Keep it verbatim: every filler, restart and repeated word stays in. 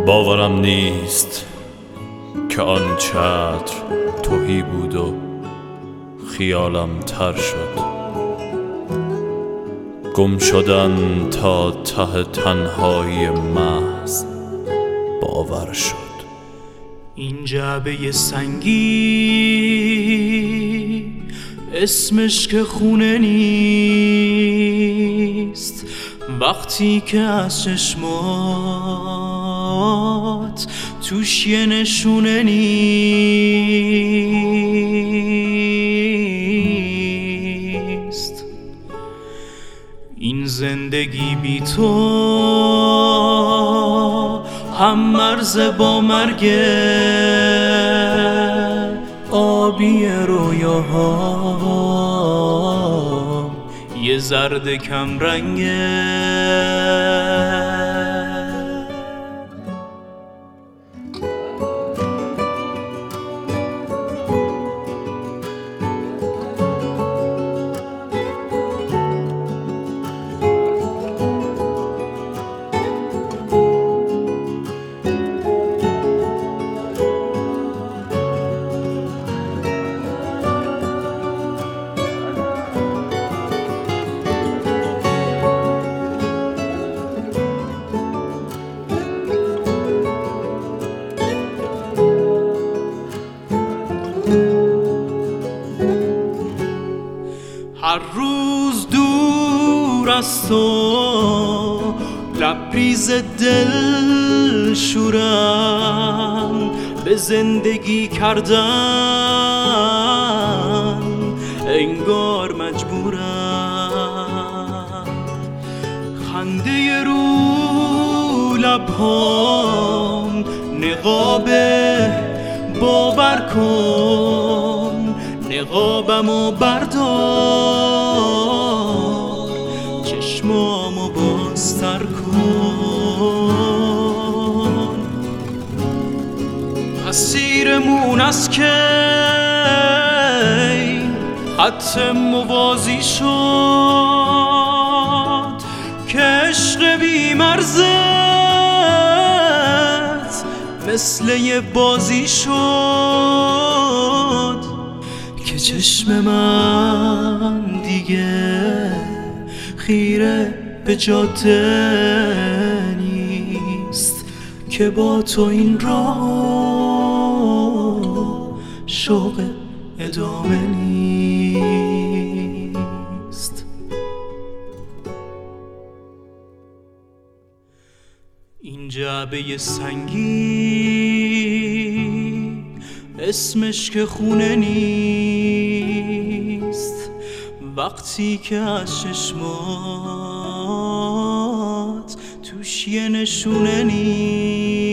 باورم نیست که آن چتر تهی بود و خیالم تر شد. گم شدن تا ته تنهایی محض باور شد. این جعبه سنگی اسمش که خونه نیست، وقتی که از چشمات توش یه نشونه نیست. این زندگی بی تو هم مرز با مرگه، آبی رویاها یه زرد کم رنگه. هر روز دور از تو لبریز دل شورم، به زندگی کردن انگار مجبورم. خنده رو لبهام نقابه، باور کن نقابمو بردار، چشمامو بازتر کن. مسیرمون از کی خط موازی شد که عشق بی مرزت مثل یه بازی شد که چشم من دیگه خیره به جاده نیست، که با تو این راه شوق ادامه نیست. این جعبه سنگی اسمش که خونه نیست، وقتی که از چشمات توش یه نشونه نیست.